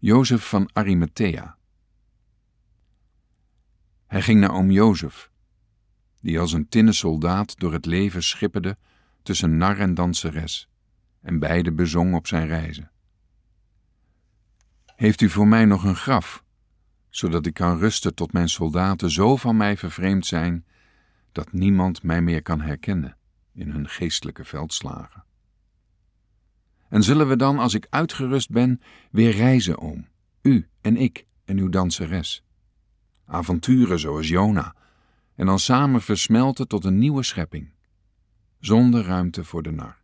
Jozef van Arimathea. Hij ging naar oom Jozef, die als een tinnen soldaat door het leven schipperde tussen nar en danseres, en beide bezong op zijn reizen. Heeft u voor mij nog een graf, zodat ik kan rusten tot mijn soldaten zo van mij vervreemd zijn, dat niemand mij meer kan herkennen in hun geestelijke veldslagen? En zullen we dan, als ik uitgerust ben, weer reizen, oom, u en ik en uw danseres? Avonturen zoals Jona, en dan samen versmelten tot een nieuwe schepping, zonder ruimte voor de nar.